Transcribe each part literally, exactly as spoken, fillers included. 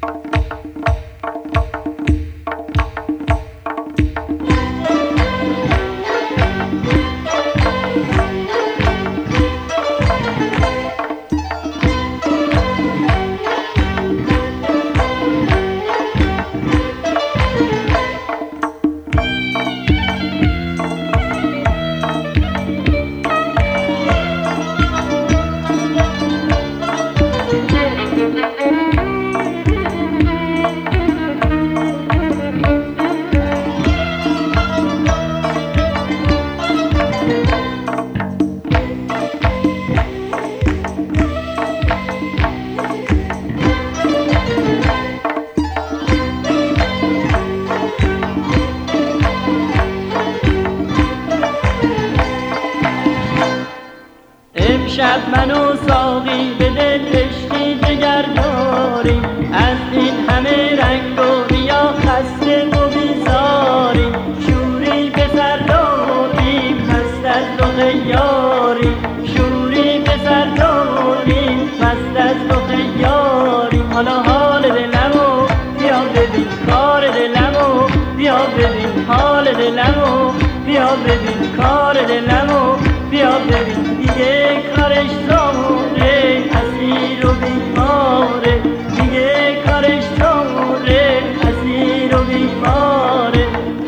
امشب من و ساقی به دل عشقی جگر داریم، از این همه رنگ و ریا خسته و بیزاریم. شوری به سر داریم مست از رخ یاریم، شوری به سر داریم مست از رخ یاریم. حالا حال دلمو بیا ببین کار دلمو، بیا ببین حال دلمو، بیا ببین کار دلمو، بیا ببین دیگه کارش زوره اسیر و بیماره، دیگه کارش زوره اسیر و بیماره.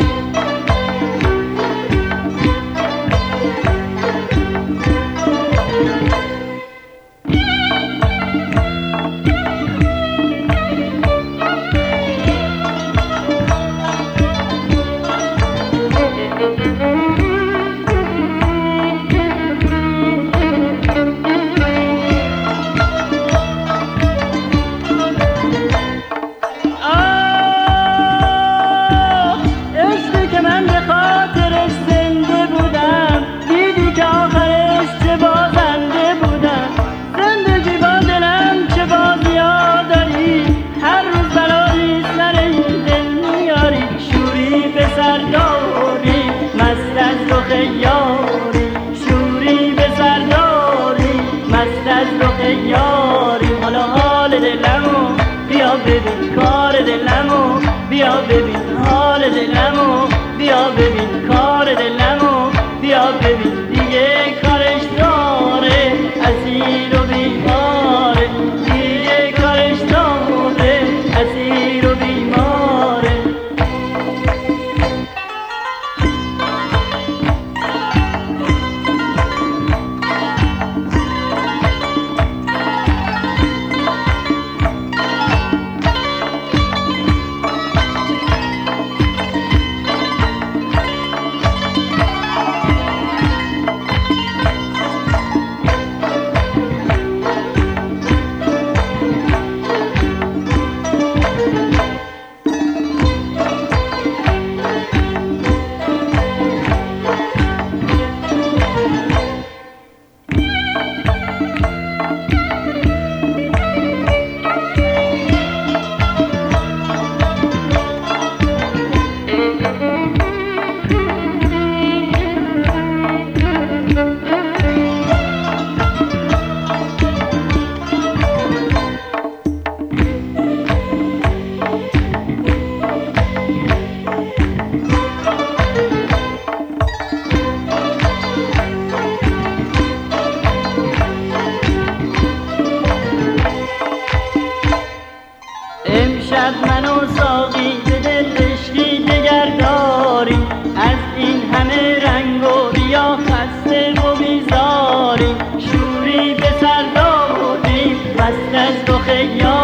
شوری به سر داری مست از رخ یاری. حالا حال دلمو بیا ببین کار دلمو، بیا ببین حال دلمو، بیا ببین کار دلمو، بیا ببین دیگه کارش داره اسیر و بیماره، دیگه کارش داره اسیر و بیماره. امشب من و ساقی به دل عشقی دگر داریم، از این همه رنگ و ریا خسته و بیزاریم. شوری به سر داریم مست از رخ یاریم.